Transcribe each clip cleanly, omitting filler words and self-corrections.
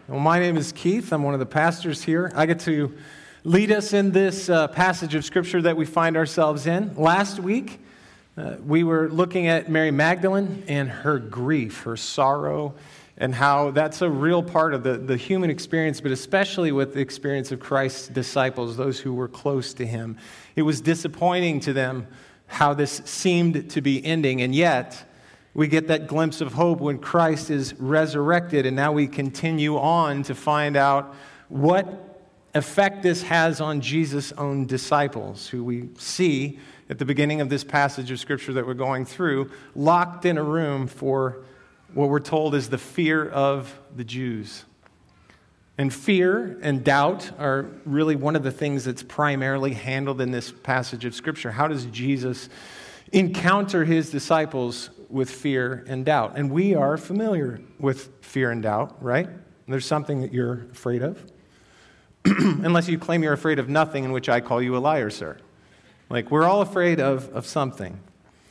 Well, my name is Keith. I'm one of the pastors here. I get to lead us in this passage of Scripture that we find ourselves in. Last week, we were looking at Mary Magdalene and her grief, her sorrow, and how that's a real part of the human experience, but especially with the experience of Christ's disciples, those who were close to him. It was disappointing to them how this seemed to be ending, and yet we get that glimpse of hope when Christ is resurrected, and now we continue on to find out what effect this has on Jesus' own disciples, who we see at the beginning of this passage of Scripture that we're going through, locked in a room for what we're told is the fear of the Jews. And fear and doubt are really one of the things that's primarily handled in this passage of Scripture. How does Jesus encounter his disciples with fear and doubt? And we are familiar with fear and doubt, right? There's something that you're afraid of. Unless you claim you're afraid of nothing, in which I call you a liar, sir. Like, we're all afraid of something.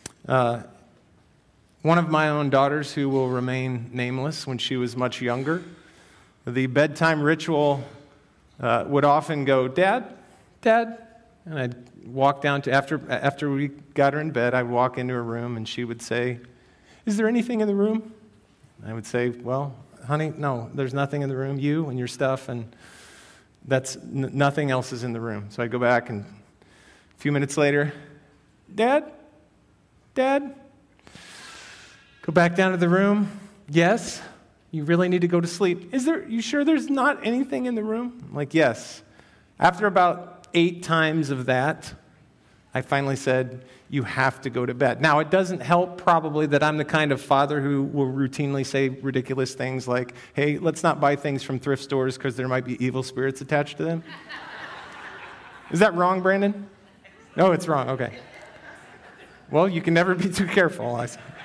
One of my own daughters, who will remain nameless, when she was much younger, the bedtime ritual would often go, Dad, Dad. And I'd walk down to, after we got her in bed, I'd walk into her room and she would say, is there anything in the room? I would say, well, honey, no, there's nothing in the room. You and your stuff, and nothing else is in the room. So I'd go back, and a few minutes later, Dad, Dad, go back down to the room. Yes, you really need to go to sleep. You sure there's not anything in the room? I'm like, yes. After about 8 times of that, I finally said, you have to go to bed. Now, it doesn't help probably that I'm the kind of father who will routinely say ridiculous things like, hey, let's not buy things from thrift stores because there might be evil spirits attached to them. Is that wrong, Brandon? No, it's wrong. Okay. Well, you can never be too careful.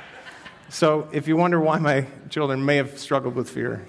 So if you wonder why my children may have struggled with fear,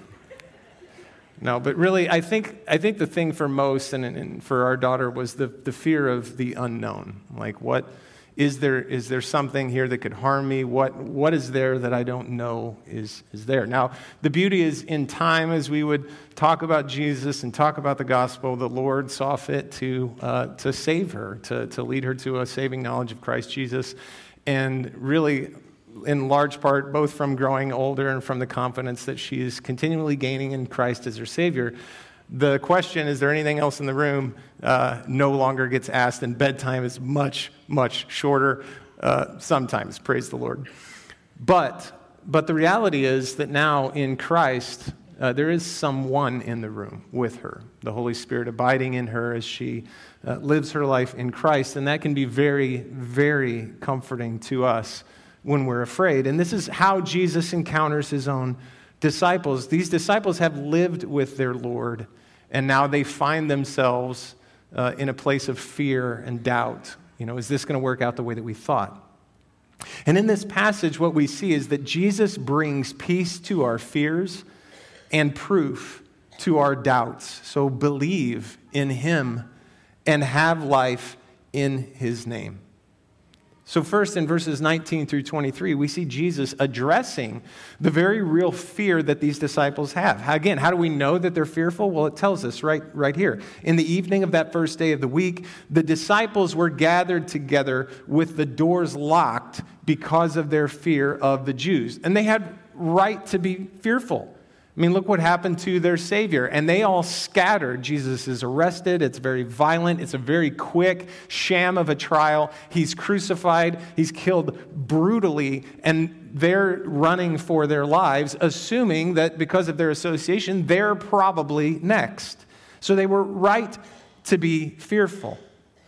no, but really, I think the thing for most and for our daughter was the fear of the unknown. Like, what is there something here that could harm me? What is there that I don't know is there? Now, the beauty is, in time, as we would talk about Jesus and talk about the gospel, the Lord saw fit to save her, to lead her to a saving knowledge of Christ Jesus, and really, in large part, both from growing older and from the confidence that she is continually gaining in Christ as her Savior. The question, is there anything else in the room, no longer gets asked, and bedtime is much, much shorter sometimes, praise the Lord. But the reality is that now in Christ, there is someone in the room with her, the Holy Spirit abiding in her as she lives her life in Christ, and that can be very, very comforting to us when we're afraid. And this is how Jesus encounters his own disciples. These disciples have lived with their Lord, and now they find themselves in a place of fear and doubt. Is this going to work out the way that we thought? And in this passage, what we see is that Jesus brings peace to our fears and proof to our doubts. So believe in him and have life in his name. So first, in verses 19 through 23, we see Jesus addressing the very real fear that these disciples have. Again, how do we know that they're fearful? Well, it tells us right here. In the evening of that first day of the week, the disciples were gathered together with the doors locked because of their fear of the Jews. And they had right to be fearful. I mean, look what happened to their Savior. And they all scattered. Jesus is arrested. It's very violent. It's a very quick sham of a trial. He's crucified. He's killed brutally. And they're running for their lives, assuming that because of their association, they're probably next. So they were right to be fearful.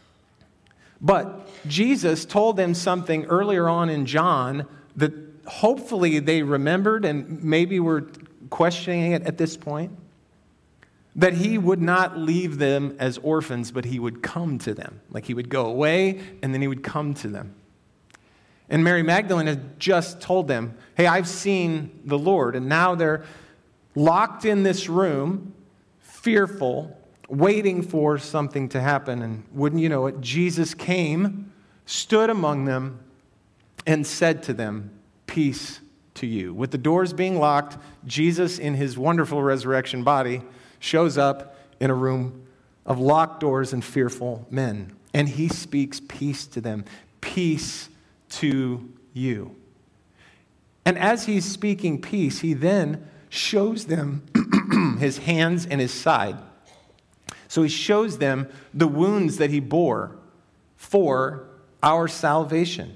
But Jesus told them something earlier on in John that hopefully they remembered and maybe were questioning it at this point, that he would not leave them as orphans, but he would come to them. Like, he would go away, and then he would come to them. And Mary Magdalene had just told them, hey, I've seen the Lord. And now they're locked in this room, fearful, waiting for something to happen. And wouldn't you know it, Jesus came, stood among them, and said to them, peace to you. With the doors being locked, Jesus in his wonderful resurrection body shows up in a room of locked doors and fearful men. And he speaks peace to them. Peace to you. And as he's speaking peace, he then shows them his hands and his side. So he shows them the wounds that he bore for our salvation.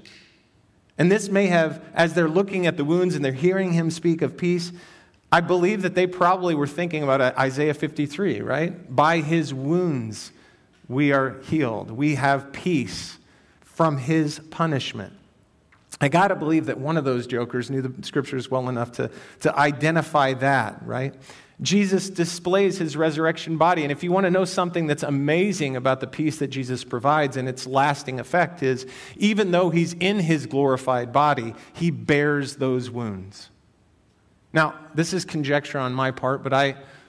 And this may have, as they're looking at the wounds and they're hearing him speak of peace, I believe that they probably were thinking about Isaiah 53, right? By his wounds we are healed. We have peace from his punishment. I got to believe that one of those jokers knew the scriptures well enough to identify that, right? Jesus displays his resurrection body. And if you want to know something that's amazing about the peace that Jesus provides and its lasting effect is, even though he's in his glorified body, he bears those wounds. Now, this is conjecture on my part, but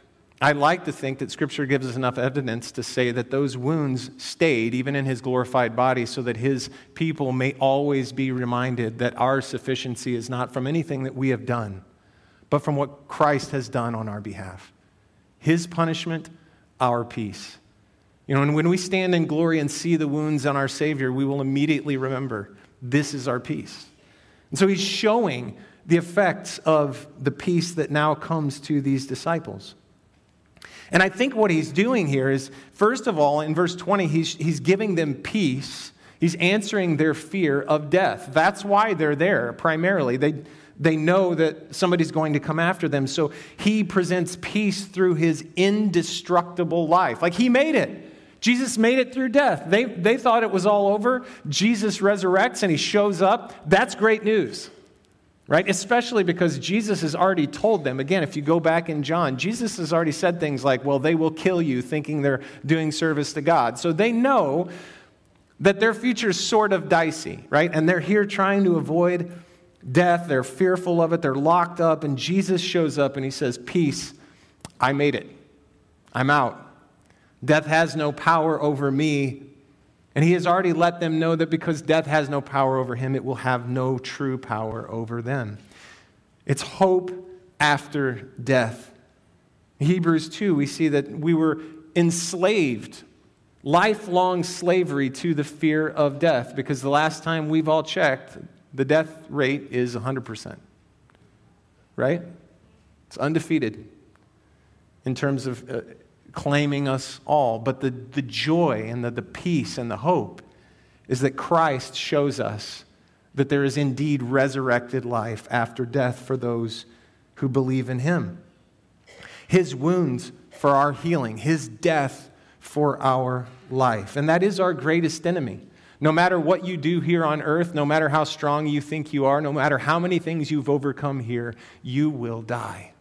I like to think that Scripture gives us enough evidence to say that those wounds stayed even in his glorified body so that his people may always be reminded that our sufficiency is not from anything that we have done, but from what Christ has done on our behalf. His punishment, our peace. You know, and when we stand in glory and see the wounds on our Savior, we will immediately remember this is our peace. And so he's showing the effects of the peace that now comes to these disciples. And I think what he's doing here is, first of all, in verse 20, he's giving them peace. He's answering their fear of death. That's why they're there, primarily. They know that somebody's going to come after them. So he presents peace through his indestructible life. Like he made it. Jesus made it through death. They thought it was all over. Jesus resurrects and he shows up. That's great news. Right? Especially because Jesus has already told them, again, if you go back in John, Jesus has already said things like, well, they will kill you thinking they're doing service to God. So they know that their future is sort of dicey, right? And they're here trying to avoid death. They're fearful of it. They're locked up. And Jesus shows up and he says, peace, I made it. I'm out. Death has no power over me. And he has already let them know that because death has no power over him, it will have no true power over them. It's hope after death. In Hebrews 2, we see that we were enslaved, lifelong slavery to the fear of death, because the last time we've all checked, the death rate is 100%. Right? It's undefeated in terms of claiming us all. But the joy and the peace and the hope is that Christ shows us that there is indeed resurrected life after death for those who believe in him. His wounds for our healing, his death for our life. And that is our greatest enemy. No matter what you do here on earth, no matter how strong you think you are, no matter how many things you've overcome here, you will die.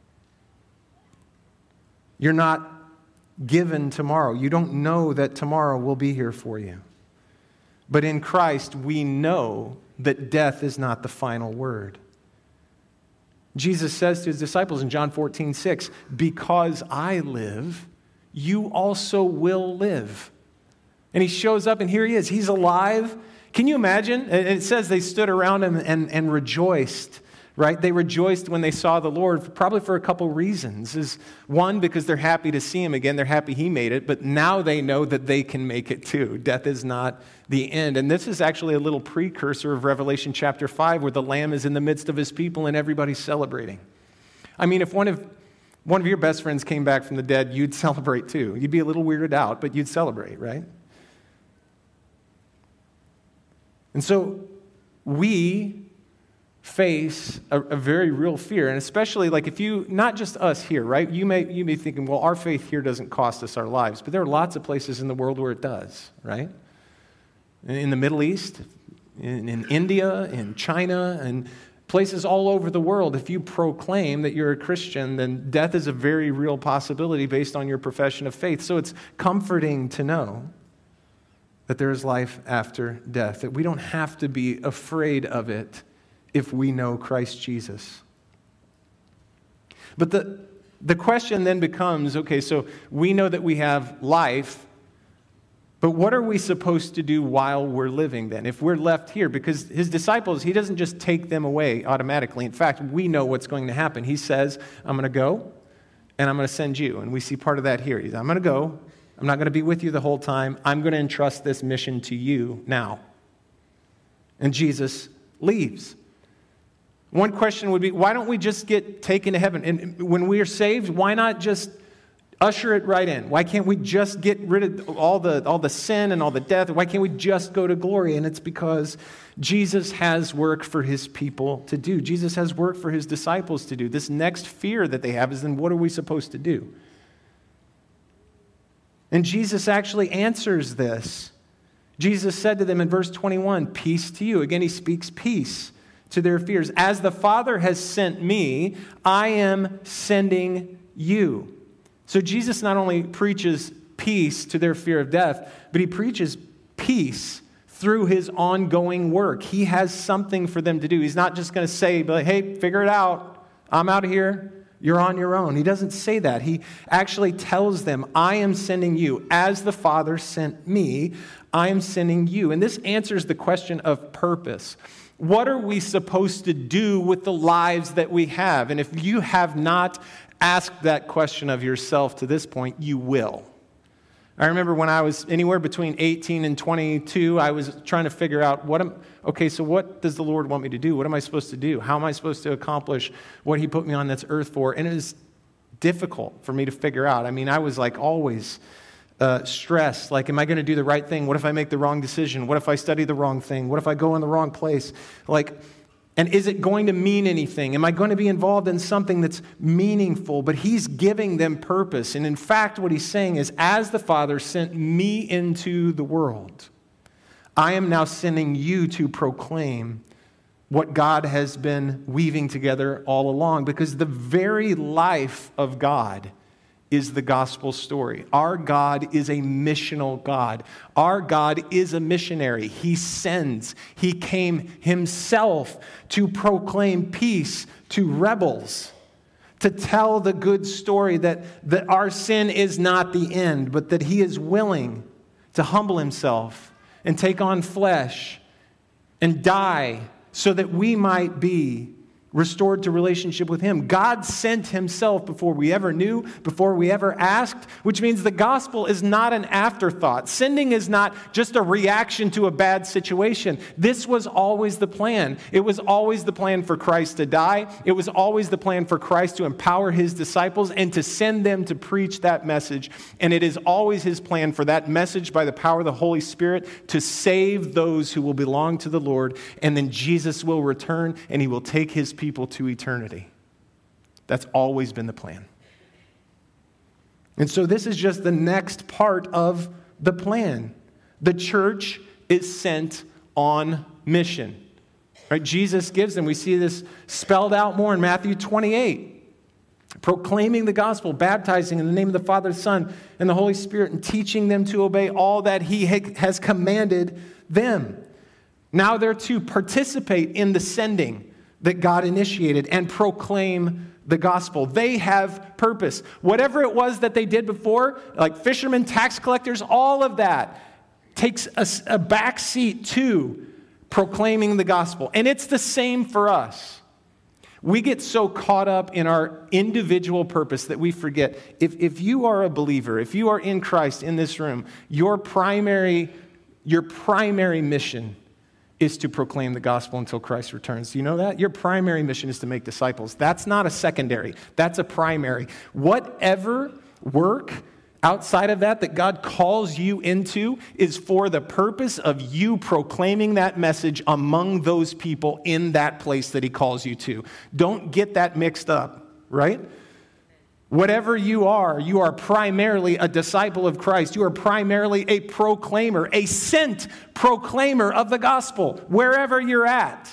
You're not given tomorrow. You don't know that tomorrow will be here for you. But in Christ, we know that death is not the final word. Jesus says to his disciples in John 14:6, because I live, you also will live. And he shows up and here he is. He's alive. Can you imagine? It says they stood around him and rejoiced. Right? They rejoiced when they saw the Lord, probably for a couple reasons. One, because they're happy to see him again. They're happy he made it. But now they know that they can make it too. Death is not the end. And this is actually a little precursor of Revelation chapter 5, where the Lamb is in the midst of his people and everybody's celebrating. I mean, if one of your best friends came back from the dead, you'd celebrate too. You'd be a little weirded out, but you'd celebrate, right? And so we face a very real fear, and especially like if you, not just us here, right? You may be thinking, well, our faith here doesn't cost us our lives, but there are lots of places in the world where it does, right? In the Middle East, in India, in China, and places all over the world, if you proclaim that you're a Christian, then death is a very real possibility based on your profession of faith. So it's comforting to know that there is life after death, that we don't have to be afraid of it if we know Christ Jesus. But the question then becomes, okay, so we know that we have life But what are we supposed to do while we're living then, if we're left here? Because his disciples, he doesn't just take them away automatically. In fact, we know what's going to happen. He says, I'm going to go, and I'm going to send you. And we see part of that here. I'm going to go. I'm not going to be with you the whole time. I'm going to entrust this mission to you now. And Jesus leaves. One question would be, why don't we just get taken to heaven? And when we are saved, why not just usher it right in? Why can't we just get rid of all the sin and all the death? Why can't we just go to glory? And it's because Jesus has work for his people to do. Jesus has work for his disciples to do. This next fear that they have is, then what are we supposed to do? And Jesus actually answers this. Jesus said to them in verse 21, peace to you. Again, he speaks peace to their fears. As the Father has sent me, I am sending you. So Jesus not only preaches peace to their fear of death, but he preaches peace through his ongoing work. He has something for them to do. He's not just going to say, hey, figure it out. I'm out of here. You're on your own. He doesn't say that. He actually tells them, I am sending you. As the Father sent me, I am sending you. And this answers the question of purpose. What are we supposed to do with the lives that we have? And if you have not asked that question of yourself to this point, you will. I remember when I was anywhere between 18 and 22, I was trying to figure out, so what does the Lord want me to do? What am I supposed to do? How am I supposed to accomplish what he put me on this earth for? And it was difficult for me to figure out. I mean, I was like always stressed. Like, am I going to do the right thing? What if I make the wrong decision? What if I study the wrong thing? What if I go in the wrong place? And is it going to mean anything? Am I going to be involved in something that's meaningful? But he's giving them purpose. And in fact, what he's saying is, as the Father sent me into the world, I am now sending you to proclaim what God has been weaving together all along. Because the very life of God is the gospel story. Our God is a missional God. Our God is a missionary. He sends. He came himself to proclaim peace to rebels, to tell the good story that our sin is not the end, but that he is willing to humble himself and take on flesh and die so that we might be restored to relationship with him. God sent himself before we ever knew, before we ever asked, which means the gospel is not an afterthought. Sending is not just a reaction to a bad situation. This was always the plan. It was always the plan for Christ to die. It was always the plan for Christ to empower his disciples and to send them to preach that message. And it is always his plan for that message, by the power of the Holy Spirit, to save those who will belong to the Lord. And then Jesus will return and he will take his people to eternity. That's always been the plan. And so this is just the next part of the plan. The church is sent on mission. Right? Jesus gives them, we see this spelled out more in Matthew 28. Proclaiming the gospel, baptizing in the name of the Father, Son, and the Holy Spirit, and teaching them to obey all that he has commanded them. Now they're to participate in the sending that God initiated and proclaim the gospel. They have purpose. Whatever it was that they did before, like fishermen, tax collectors, all of that takes a back seat to proclaiming the gospel. And it's the same for us. We get so caught up in our individual purpose that we forget. If you are a believer, if you are in Christ in this room, your primary mission is to proclaim the gospel until Christ returns. Do you know that? Your primary mission is to make disciples. That's not a secondary. That's a primary. Whatever work outside of that God calls you into is for the purpose of you proclaiming that message among those people in that place that he calls you to. Don't get that mixed up, right? Whatever you are primarily a disciple of Christ. You are primarily a proclaimer, a sent proclaimer of the gospel, wherever you're at.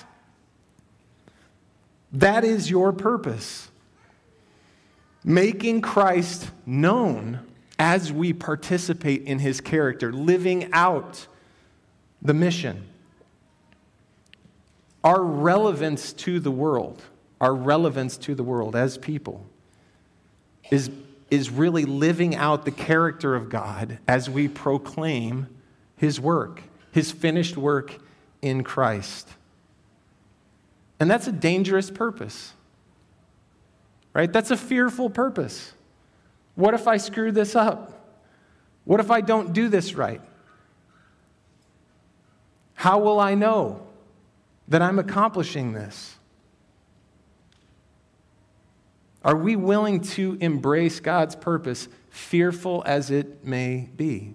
That is your purpose. Making Christ known as we participate in his character, living out the mission. Our relevance to the world as people is really living out the character of God as we proclaim his work, his finished work in Christ. And that's a dangerous purpose, right? That's a fearful purpose. What if I screw this up? What if I don't do this right? How will I know that I'm accomplishing this? Are we willing to embrace God's purpose, fearful as it may be?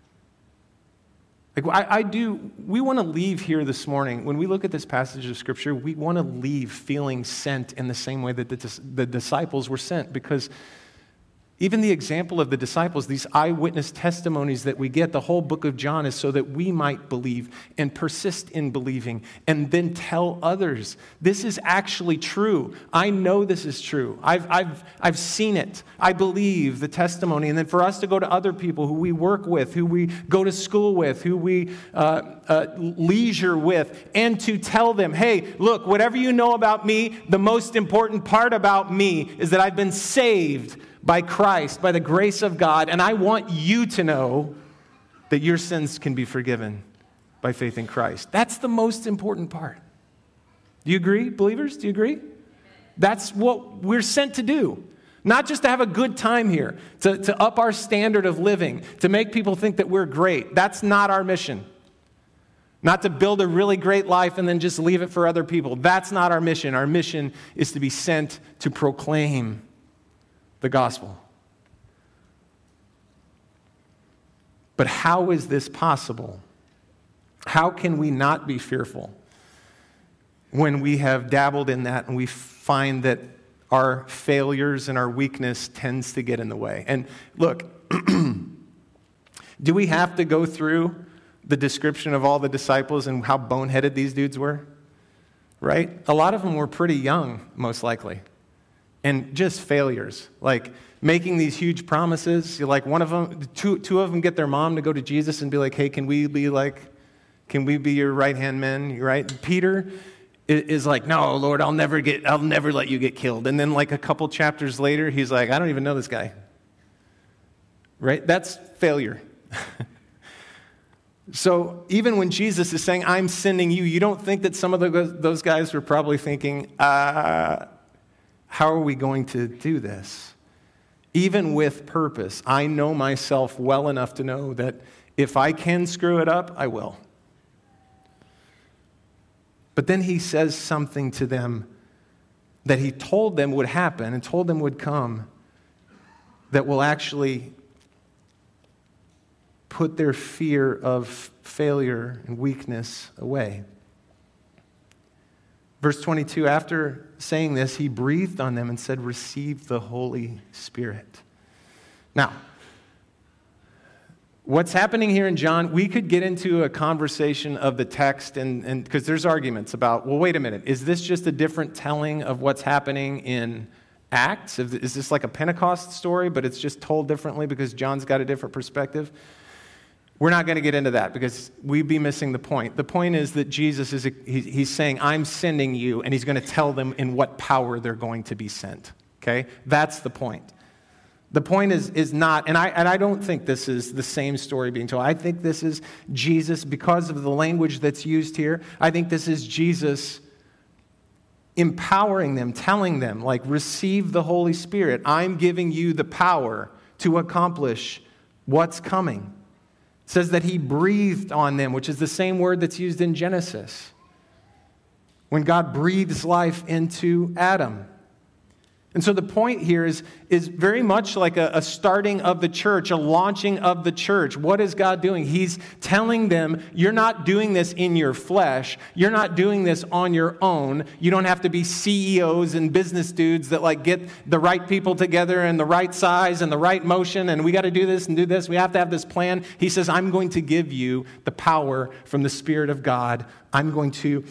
We want to leave here this morning. When we look at this passage of Scripture, we want to leave feeling sent in the same way that the disciples were sent, because even the example of the disciples, these eyewitness testimonies that we get, the whole book of John is so that we might believe and persist in believing and then tell others, this is actually true. I know this is true. I've seen it. I believe the testimony. And then for us to go to other people who we work with, who we go to school with, who we leisure with, and to tell them, hey, look, whatever you know about me, the most important part about me is that I've been saved by Christ, by the grace of God, and I want you to know that your sins can be forgiven by faith in Christ. That's the most important part. Do you agree, believers? Do you agree? That's what we're sent to do. Not just to have a good time here, to up our standard of living, to make people think that we're great. That's not our mission. Not to build a really great life and then just leave it for other people. That's not our mission. Our mission is to be sent to proclaim the gospel. But how is this possible? How can we not be fearful when we have dabbled in that and we find that our failures and our weakness tends to get in the way? And look, do we have to go through the description of all the disciples and how boneheaded these dudes were? Right? A lot of them were pretty young, most likely. And just failures, like making these huge promises. Like one of them, two of them get their mom to go to Jesus and be like, hey, can we be your right-hand men, right? Peter is like, no, Lord, I'll never let you get killed. And then like a couple chapters later, he's like, I don't even know this guy. Right? That's failure. So even when Jesus is saying, I'm sending you, you don't think that some of those guys were probably thinking, how are we going to do this? Even with purpose, I know myself well enough to know that if I can screw it up, I will. But then he says something to them that he told them would happen and told them would come that will actually put their fear of failure and weakness away. Verse 22, after saying this, he breathed on them and said, receive the Holy Spirit. Now, what's happening here in John, we could get into a conversation of the text, and because there's arguments about, well, wait a minute, is this just a different telling of what's happening in Acts? Is this like a Pentecost story, but it's just told differently because John's got a different perspective? We're not going to get into that because we'd be missing the point. The point is that Jesus he's saying, I'm sending you, and he's going to tell them in what power they're going to be sent. Okay? That's the point. The point is not, and I don't think this is the same story being told. I think this is Jesus, because of the language that's used here, I think this is Jesus empowering them, telling them, like, receive the Holy Spirit. I'm giving you the power to accomplish what's coming. It says that he breathed on them, which is the same word that's used in Genesis, when God breathes life into Adam. And so the point here is very much like a starting of the church, a launching of the church. What is God doing? He's telling them, you're not doing this in your flesh. You're not doing this on your own. You don't have to be CEOs and business dudes that like get the right people together and the right size and the right motion, and we got to do this and do this. We have to have this plan. He says, I'm going to give you the power from the Spirit of God. I'm going to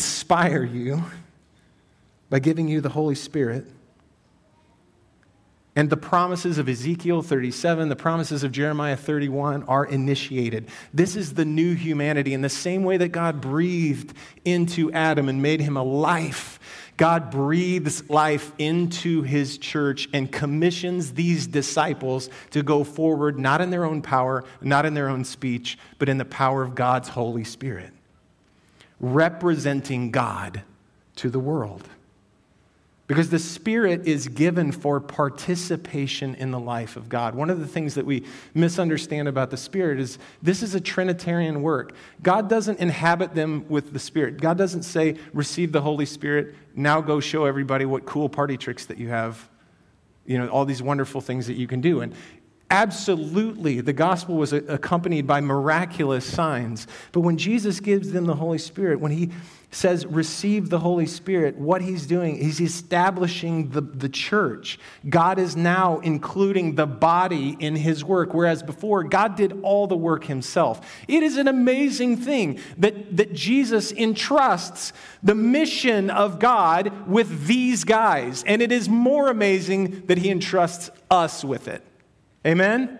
inspire you by giving you the Holy Spirit. And the promises of Ezekiel 37, the promises of Jeremiah 31 are initiated. This is the new humanity. In the same way that God breathed into Adam and made him a life, God breathes life into his church and commissions these disciples to go forward, not in their own power, not in their own speech, but in the power of God's Holy Spirit, representing God to the world. Because the Spirit is given for participation in the life of God. One of the things that we misunderstand about the Spirit is this is a Trinitarian work. God doesn't inhabit them with the Spirit. God doesn't say, receive the Holy Spirit, now go show everybody what cool party tricks that you have, all these wonderful things that you can do. And absolutely, the gospel was accompanied by miraculous signs. But when Jesus gives them the Holy Spirit, when he says, receive the Holy Spirit, what he's doing, he's establishing the church. God is now including the body in his work, whereas before, God did all the work himself. It is an amazing thing that Jesus entrusts the mission of God with these guys. And it is more amazing that he entrusts us with it. Amen?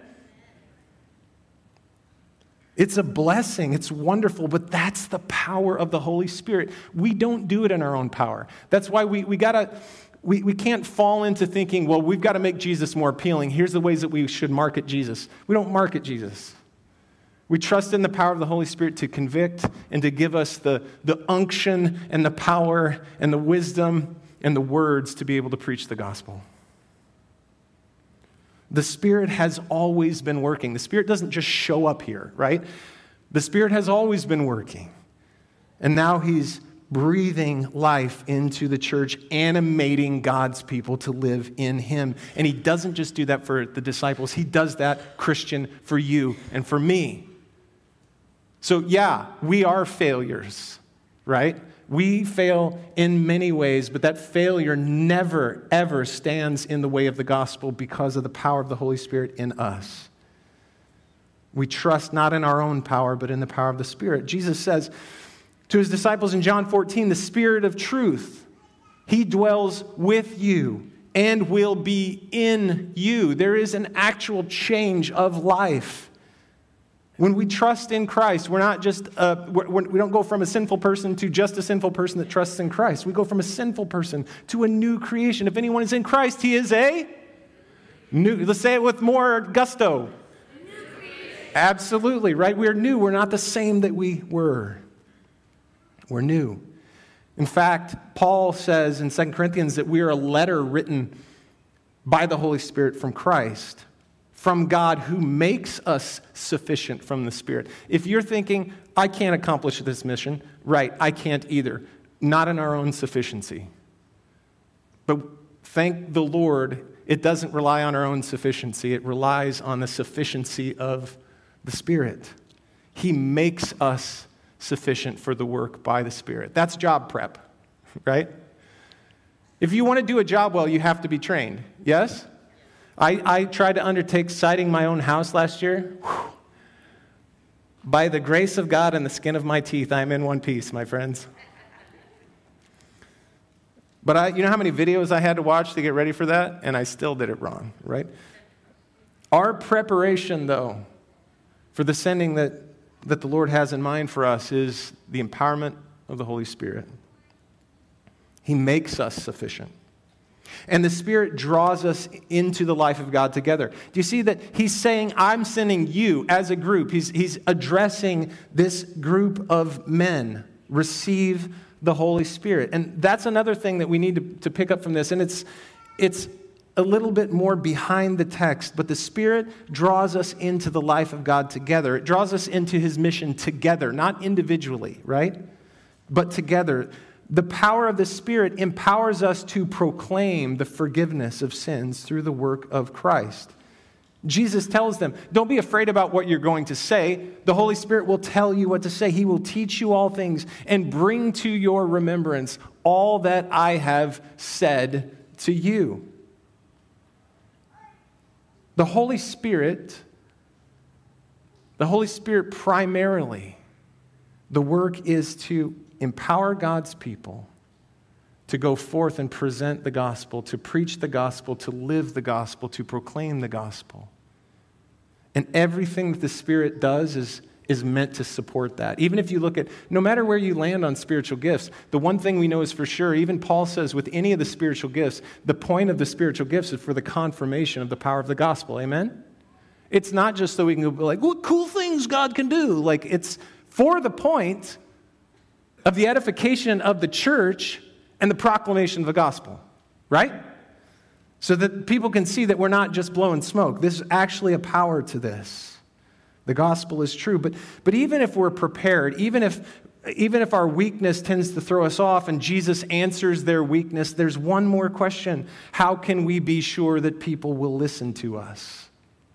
It's a blessing. It's wonderful, but that's the power of the Holy Spirit. We don't do it in our own power. That's why we can't fall into thinking, well, we've got to make Jesus more appealing. Here's the ways that we should market Jesus. We don't market Jesus. We trust in the power of the Holy Spirit to convict and to give us the unction and the power and the wisdom and the words to be able to preach the gospel. The Spirit has always been working. The Spirit doesn't just show up here, right? The Spirit has always been working. And now he's breathing life into the church, animating God's people to live in him. And he doesn't just do that for the disciples. He does that, Christian, for you and for me. So yeah, we are failures, right? We fail in many ways, but that failure never, ever stands in the way of the gospel because of the power of the Holy Spirit in us. We trust not in our own power, but in the power of the Spirit. Jesus says to his disciples in John 14, the Spirit of truth, he dwells with you and will be in you. There is an actual change of life. When we trust in Christ, we're not just, we don't go from a sinful person to just a sinful person that trusts in Christ. We go from a sinful person to a new creation. If anyone is in Christ, he is a new, let's say it with more gusto. Absolutely, right? We're new. We're not the same that we were. We're new. In fact, Paul says in 2 Corinthians that we are a letter written by the Holy Spirit from Christ, from God who makes us sufficient from the Spirit. If you're thinking, I can't accomplish this mission, right, I can't either. Not in our own sufficiency. But thank the Lord, it doesn't rely on our own sufficiency. It relies on the sufficiency of the Spirit. He makes us sufficient for the work by the Spirit. That's job prep, right? If you want to do a job well, you have to be trained. Yes? I tried to undertake siding my own house last year. Whew. By the grace of God and the skin of my teeth, I am in one piece, my friends. But you know how many videos I had to watch to get ready for that? And I still did it wrong, right? Our preparation, though, for the sending that the Lord has in mind for us is the empowerment of the Holy Spirit. He makes us sufficient. And the Spirit draws us into the life of God together. Do you see that he's saying, I'm sending you as a group. He's addressing this group of men. Receive the Holy Spirit. And that's another thing that we need to pick up from this. And it's a little bit more behind the text, but the Spirit draws us into the life of God together. It draws us into his mission together, not individually, right? But together. The power of the Spirit empowers us to proclaim the forgiveness of sins through the work of Christ. Jesus tells them, don't be afraid about what you're going to say. The Holy Spirit will tell you what to say. He will teach you all things and bring to your remembrance all that I have said to you. The Holy Spirit primarily, the work is to empower God's people to go forth and present the gospel, to preach the gospel, to live the gospel, to proclaim the gospel. And everything that the Spirit does is meant to support that. Even if you look at, no matter where you land on spiritual gifts, the one thing we know is for sure, even Paul says with any of the spiritual gifts, the point of the spiritual gifts is for the confirmation of the power of the gospel. Amen? It's not just so we can go like, what cool things God can do. Like, it's for the point of the edification of the church and the proclamation of the gospel, right? So that people can see that we're not just blowing smoke. There's actually a power to this. The gospel is true. But even if we're prepared, even if our weakness tends to throw us off and Jesus answers their weakness, there's one more question. How can we be sure that people will listen to us?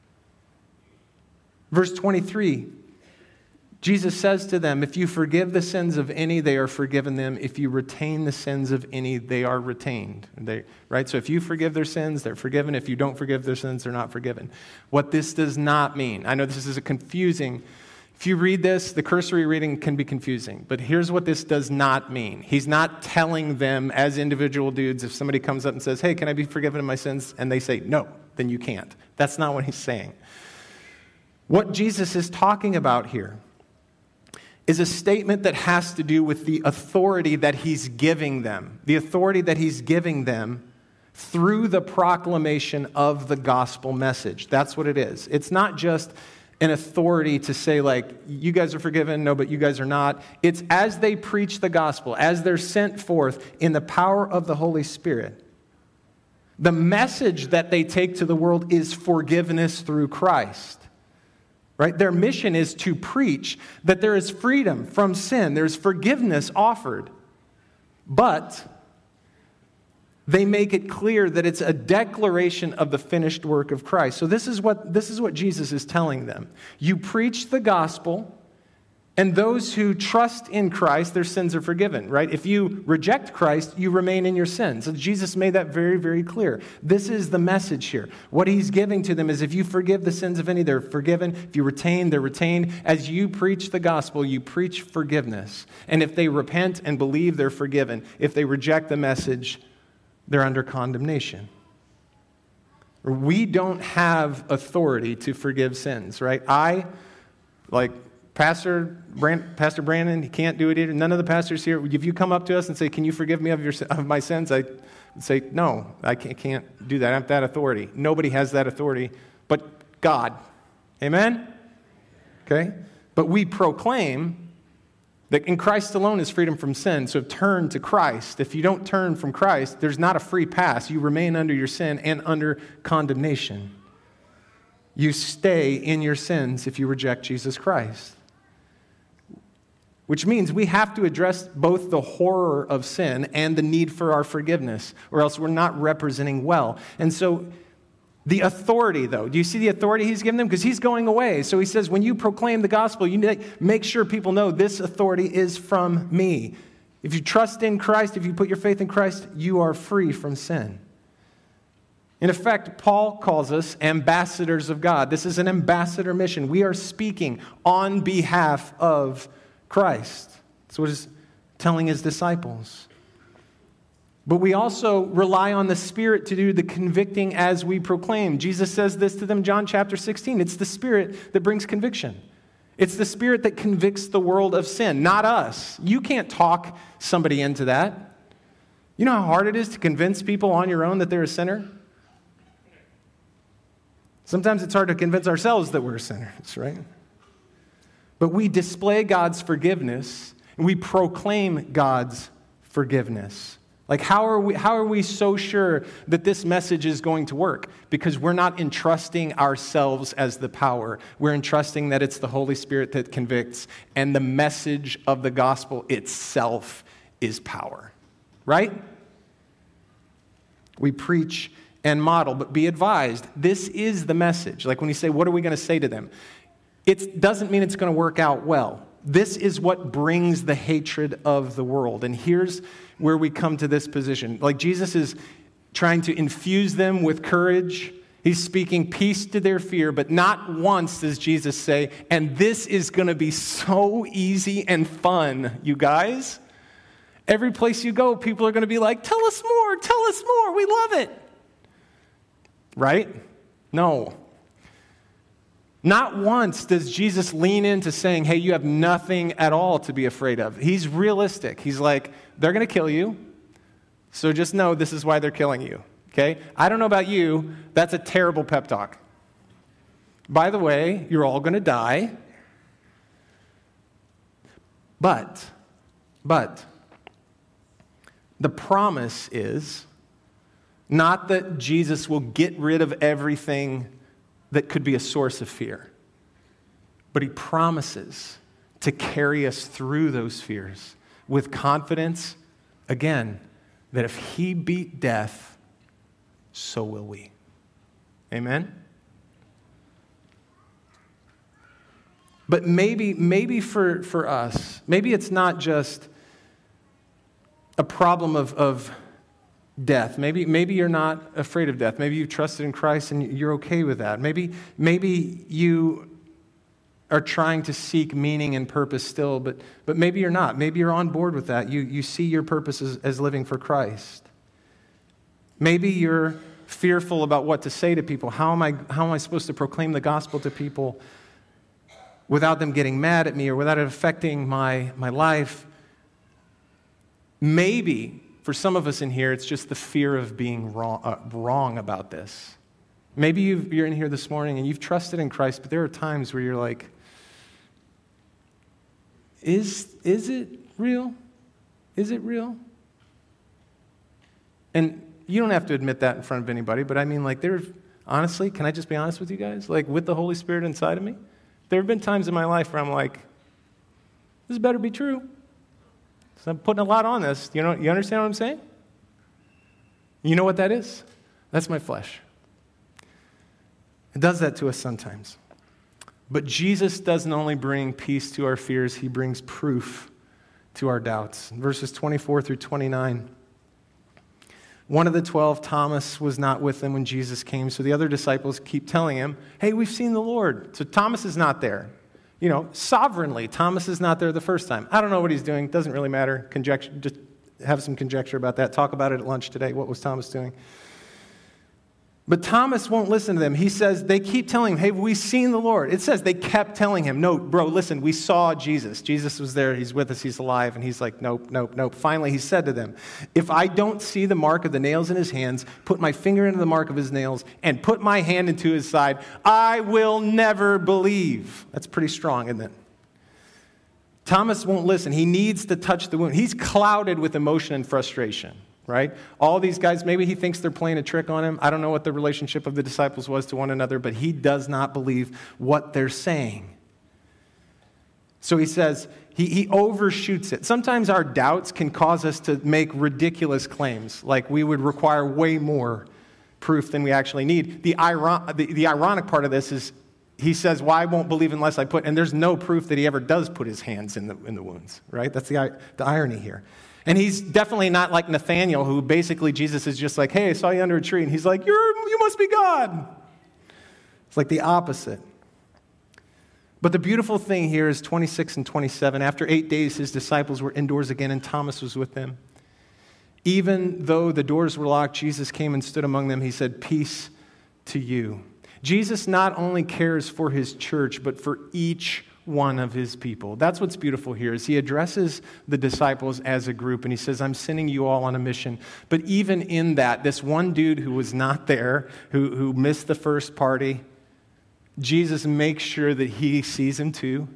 Verse 23, Jesus says to them, if you forgive the sins of any, they are forgiven them. If you retain the sins of any, they are retained. Right? So if you forgive their sins, they're forgiven. If you don't forgive their sins, they're not forgiven. What this does not mean, I know this is confusing. If you read this, the cursory reading can be confusing. But here's what this does not mean. He's not telling them as individual dudes, if somebody comes up and says, hey, can I be forgiven of my sins? And they say, no, then you can't. That's not what he's saying. What Jesus is talking about here is a statement that has to do with the authority that he's giving them. The authority that he's giving them through the proclamation of the gospel message. That's what it is. It's not just an authority to say, like, you guys are forgiven, no, but you guys are not. It's as they preach the gospel, as they're sent forth in the power of the Holy Spirit. The message that they take to the world is forgiveness through Christ. Right? Their mission is to preach that there is freedom from sin. There's forgiveness offered. But they make it clear that it's a declaration of the finished work of Christ. So this is what Jesus is telling them. You preach the gospel, and those who trust in Christ, their sins are forgiven, right? If you reject Christ, you remain in your sins. And Jesus made that very, very clear. This is the message here. What he's giving to them is if you forgive the sins of any, they're forgiven. If you retain, they're retained. As you preach the gospel, you preach forgiveness. And if they repent and believe, they're forgiven. If they reject the message, they're under condemnation. We don't have authority to forgive sins, right? Pastor Brandon, he can't do it either. None of the pastors here. If you come up to us and say, can you forgive me of my sins? I would say, no, I can't do that. I don't have that authority. Nobody has that authority but God. Amen? Okay? But we proclaim that in Christ alone is freedom from sin. So turn to Christ. If you don't turn from Christ, there's not a free pass. You remain under your sin and under condemnation. You stay in your sins if you reject Jesus Christ. Which means we have to address both the horror of sin and the need for our forgiveness, or else we're not representing well. And so the authority, though, do you see the authority he's given them? Because he's going away. So he says, when you proclaim the gospel, you need to make sure people know this authority is from me. If you trust in Christ, if you put your faith in Christ, you are free from sin. In effect, Paul calls us ambassadors of God. This is an ambassador mission. We are speaking on behalf of Christ. That's what he's telling his disciples. But we also rely on the Spirit to do the convicting as we proclaim. Jesus says this to them, John chapter 16. It's the Spirit that brings conviction. It's the Spirit that convicts the world of sin, not us. You can't talk somebody into that. You know how hard it is to convince people on your own that they're a sinner? Sometimes it's hard to convince ourselves that we're sinners, right? But we display God's forgiveness, and we proclaim God's forgiveness. Like, how are we so sure that this message is going to work? Because we're not entrusting ourselves as the power. We're entrusting that it's the Holy Spirit that convicts, and the message of the gospel itself is power. Right? We preach and model, but be advised, this is the message. Like when you say, what are we going to say to them? It doesn't mean it's going to work out well. This is what brings the hatred of the world. And here's where we come to this position. Like Jesus is trying to infuse them with courage. He's speaking peace to their fear, but not once does Jesus say, and this is going to be so easy and fun, you guys. Every place you go, people are going to be like, tell us more, we love it. Right? No. Not once does Jesus lean into saying, hey, you have nothing at all to be afraid of. He's realistic. He's like, they're going to kill you, so just know this is why they're killing you. Okay? I don't know about you, that's a terrible pep talk. By the way, you're all going to die. But, the promise is not that Jesus will get rid of everything that could be a source of fear, but he promises to carry us through those fears with confidence, again, that if he beat death, so will we. Amen? But maybe for us, maybe it's not just a problem of death. Maybe you're not afraid of death. Maybe you've trusted in Christ and you're okay with that. Maybe you are trying to seek meaning and purpose still, but maybe you're not. Maybe you're on board with that. You see your purpose as living for Christ. Maybe you're fearful about what to say to people. How am I supposed to proclaim the gospel to people without them getting mad at me or without it affecting my life? Maybe, for some of us in here, it's just the fear of being wrong about this. Maybe you're in here this morning and you've trusted in Christ, but there are times where you're like, is it real? Is it real? And you don't have to admit that in front of anybody, but I mean, like, honestly, can I just be honest with you guys? Like, with the Holy Spirit inside of me, there have been times in my life where I'm like, this better be true. So I'm putting a lot on this. You understand what I'm saying? You know what that is? That's my flesh. It does that to us sometimes. But Jesus doesn't only bring peace to our fears, he brings proof to our doubts. Verses 24 through 29. One of the 12, Thomas, was not with them when Jesus came, so the other disciples keep telling him, hey, we've seen the Lord. So Thomas is not there. Sovereignly, Thomas is not there the first time. I don't know what he's doing. Doesn't really matter. Conjecture, just have some conjecture about that. Talk about it at lunch today. What was Thomas doing? But Thomas won't listen to them. He says, they keep telling him, hey, we've seen the Lord. It says they kept telling him, no, bro, listen, we saw Jesus. Jesus was there. He's with us. He's alive. And he's like, nope. Finally, he said to them, if I don't see the mark of the nails in his hands, put my finger into the mark of his nails, and put my hand into his side, I will never believe. That's pretty strong, isn't it? Thomas won't listen. He needs to touch the wound. He's clouded with emotion and frustration. Right? All these guys, maybe he thinks they're playing a trick on him. I don't know what the relationship of the disciples was to one another, but he does not believe what they're saying. So he says, he overshoots it. Sometimes our doubts can cause us to make ridiculous claims, like we would require way more proof than we actually need. The ironic part of this is he says, well, I won't believe unless I put, and there's no proof that he ever does put his hands in the wounds, right? That's the irony here. And he's definitely not like Nathaniel, who basically Jesus is just like, hey, I saw you under a tree. And he's like, you must be God. It's like the opposite. But the beautiful thing here is 26 and 27. After 8 days, his disciples were indoors again, and Thomas was with them. Even though the doors were locked, Jesus came and stood among them. He said, peace to you. Jesus not only cares for his church, but for each one of his people. That's what's beautiful here, is he addresses the disciples as a group, and he says, I'm sending you all on a mission. But even in that, this one dude who was not there, who missed the first party, Jesus makes sure that he sees him too.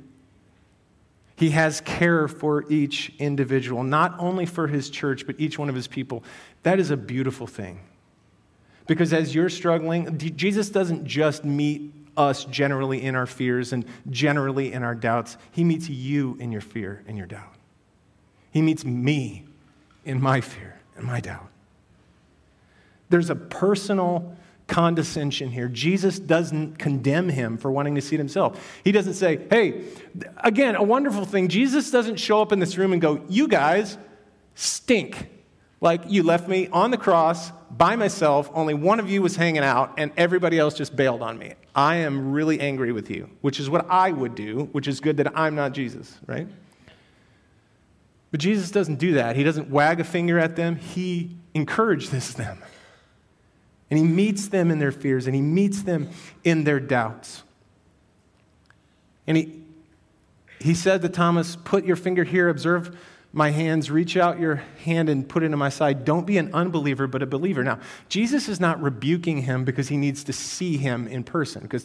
He has care for each individual, not only for his church, but each one of his people. That is a beautiful thing. Because as you're struggling, Jesus doesn't just meet us generally in our fears and generally in our doubts. He meets you in your fear and your doubt. He meets me in my fear and my doubt. There's a personal condescension here. Jesus doesn't condemn him for wanting to see it himself. He doesn't say, hey, again, a wonderful thing. Jesus doesn't show up in this room and go, you guys stink. Like, you left me on the cross by myself, only one of you was hanging out, and everybody else just bailed on me. I am really angry with you, which is what I would do, which is good that I'm not Jesus, right? But Jesus doesn't do that. He doesn't wag a finger at them. He encourages them. And he meets them in their fears, and he meets them in their doubts. And he said to Thomas, put your finger here, observe my hands, reach out your hand and put it into my side. Don't be an unbeliever, but a believer. Now, Jesus is not rebuking him because he needs to see him in person. Because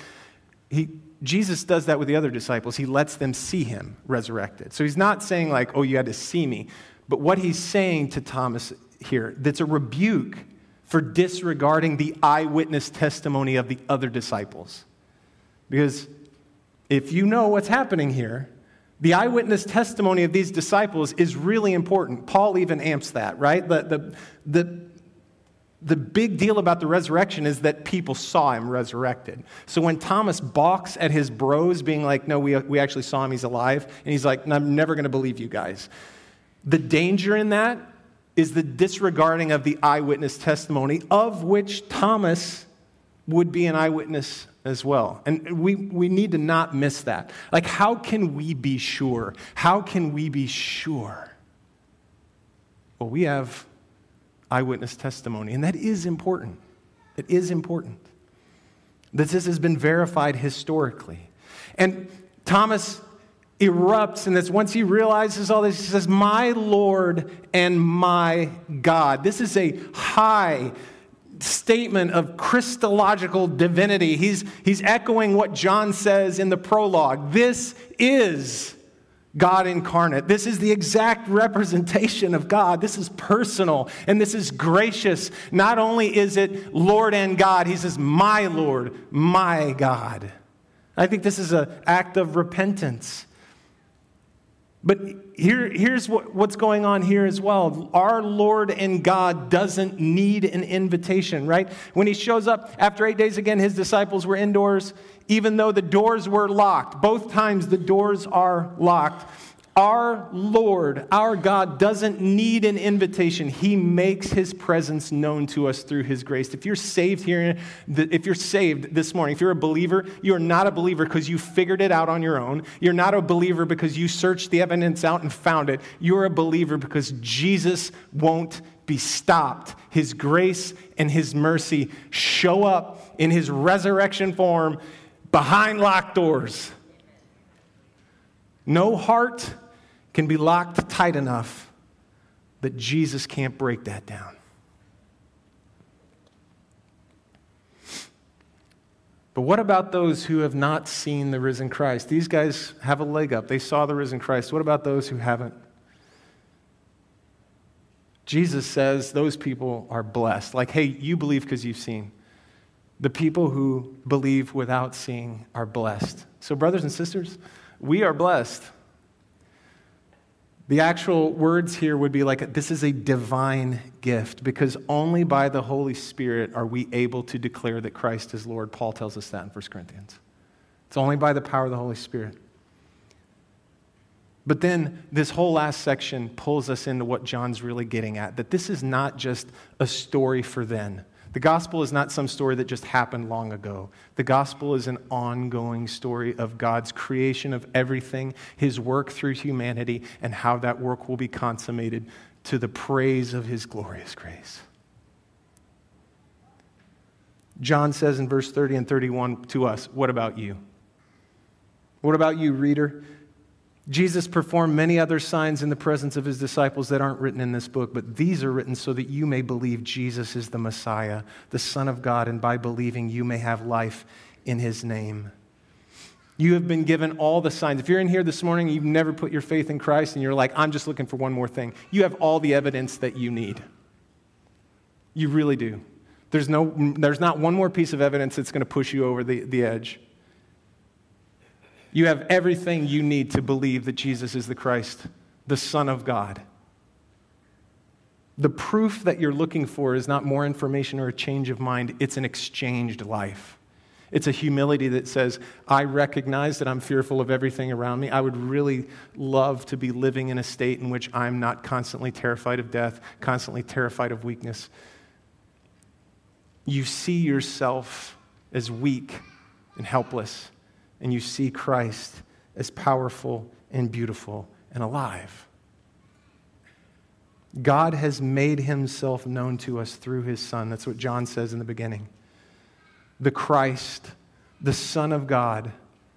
Jesus does that with the other disciples. He lets them see him resurrected. So he's not saying like, oh, you had to see me. But what he's saying to Thomas here, that's a rebuke for disregarding the eyewitness testimony of the other disciples. Because if you know what's happening here, the eyewitness testimony of these disciples is really important. Paul even amps that, right? The big deal about the resurrection is that people saw him resurrected. So when Thomas balks at his bros being like, no, we actually saw him, he's alive, and he's like, no, I'm never going to believe you guys. The danger in that is the disregarding of the eyewitness testimony, of which Thomas would be an eyewitness as well. And we need to not miss that. Like, how can we be sure? How can we be sure? Well, we have eyewitness testimony, and that is important. It is important. This has been verified historically. And Thomas erupts, and that's once he realizes all this, he says, my Lord and my God. This is a high statement of Christological divinity. He's echoing what John says in the prologue. This is God incarnate. This is the exact representation of God. This is personal, and this is gracious. Not only is it Lord and God, he says, my Lord, my God. I think this is an act of repentance. But here's what's going on here as well. Our Lord and God doesn't need an invitation, right? When he shows up after 8 days again, his disciples were indoors, even though the doors were locked. Both times the doors are locked. Our Lord, our God, doesn't need an invitation. He makes his presence known to us through his grace. If you're saved here, if you're saved this morning, if you're a believer, you're not a believer because you figured it out on your own. You're not a believer because you searched the evidence out and found it. You're a believer because Jesus won't be stopped. His grace and his mercy show up in his resurrection form behind locked doors. No heart can be locked tight enough that Jesus can't break that down. But what about those who have not seen the risen Christ? These guys have a leg up. They saw the risen Christ. What about those who haven't? Jesus says those people are blessed. Like, hey, you believe because you've seen. The people who believe without seeing are blessed. So, brothers and sisters, we are blessed. The actual words here would be like, this is a divine gift, because only by the Holy Spirit are we able to declare that Christ is Lord. Paul tells us that in 1 Corinthians. It's only by the power of the Holy Spirit. But then this whole last section pulls us into what John's really getting at, that this is not just a story for then. The gospel is not some story that just happened long ago. The gospel is an ongoing story of God's creation of everything, his work through humanity, and how that work will be consummated to the praise of his glorious grace. John says in verse 30 and 31 to us, what about you? What about you, reader? Jesus performed many other signs in the presence of his disciples that aren't written in this book, but these are written so that you may believe Jesus is the Messiah, the Son of God, and by believing you may have life in his name. You have been given all the signs. If you're in here this morning and you've never put your faith in Christ and you're like, I'm just looking for one more thing, you have all the evidence that you need. You really do. There's not one more piece of evidence that's going to push you over the edge. You have everything you need to believe that Jesus is the Christ, the Son of God. The proof that you're looking for is not more information or a change of mind. It's an exchanged life. It's a humility that says, I recognize that I'm fearful of everything around me. I would really love to be living in a state in which I'm not constantly terrified of death, constantly terrified of weakness. You see yourself as weak and helpless, and you see Christ as powerful and beautiful and alive. God has made himself known to us through his Son. That's what John says in the beginning. The Christ, the Son of God.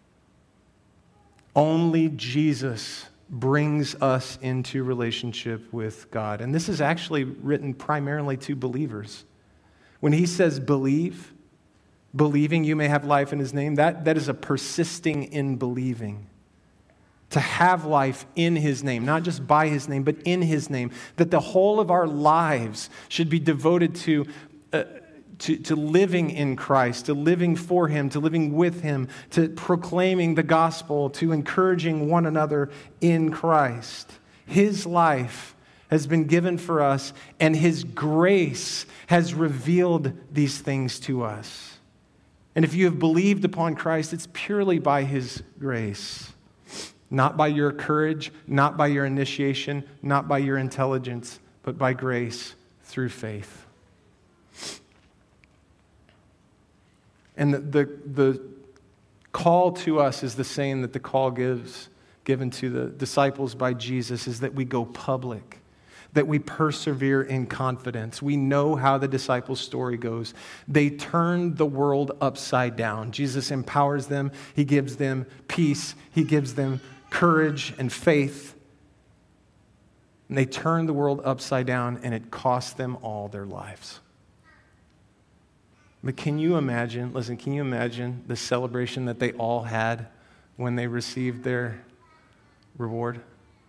Only Jesus brings us into relationship with God. And this is actually written primarily to believers. When he says believe, believing you may have life in his name, that is a persisting in believing. To have life in his name, not just by his name, but in his name. That the whole of our lives should be devoted to living in Christ, to living for him, to living with him, to proclaiming the gospel, to encouraging one another in Christ. His life has been given for us, and his grace has revealed these things to us. And if you have believed upon Christ, it's purely by his grace. Not by your courage, not by your initiation, not by your intelligence, but by grace through faith. And the call to us is the same that the call given to the disciples by Jesus, is that we go public, that we persevere in confidence. We know how the disciples' story goes. They turned the world upside down. Jesus empowers them. He gives them peace. He gives them courage and faith. And they turned the world upside down, and it cost them all their lives. But can you imagine the celebration that they all had when they received their reward?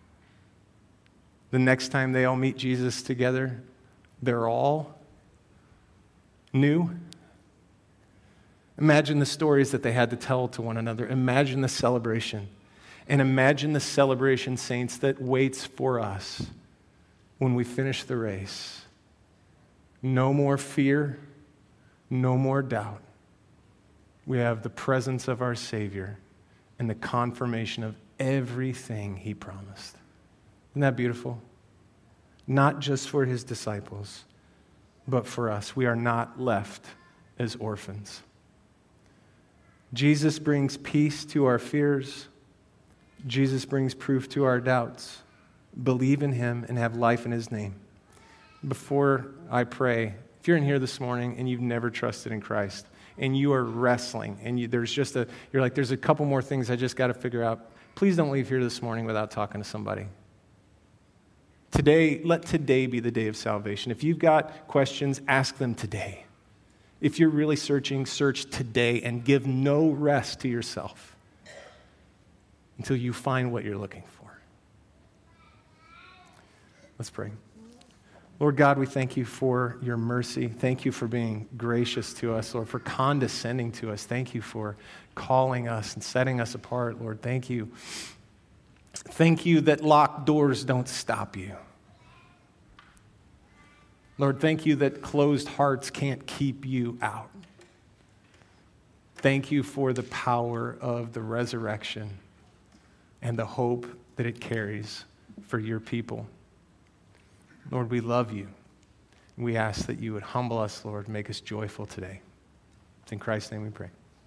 The next time they all meet Jesus together, they're all new. Imagine the stories that they had to tell to one another. Imagine the celebration. And imagine the celebration, saints, that waits for us when we finish the race. No more fear, no more doubt. We have the presence of our Savior and the confirmation of everything he promised. Isn't that beautiful? Not just for his disciples, but for us. We are not left as orphans. Jesus brings peace to our fears. Jesus brings proof to our doubts. Believe in him and have life in his name. Before I pray, if you're in here this morning and you've never trusted in Christ and you are wrestling and you're like, there's a couple more things I just got to figure out, please don't leave here this morning without talking to somebody. Let today be the day of salvation. If you've got questions, ask them today. If you're really searching, search today and give no rest to yourself until you find what you're looking for. Let's pray. Lord God, we thank you for your mercy. Thank you for being gracious to us, Lord, for condescending to us. Thank you for calling us and setting us apart, Lord. Thank you. Thank you that locked doors don't stop you. Lord, thank you that closed hearts can't keep you out. Thank you for the power of the resurrection and the hope that it carries for your people. Lord, we love you. We ask that you would humble us, Lord, make us joyful today. It's in Christ's name we pray.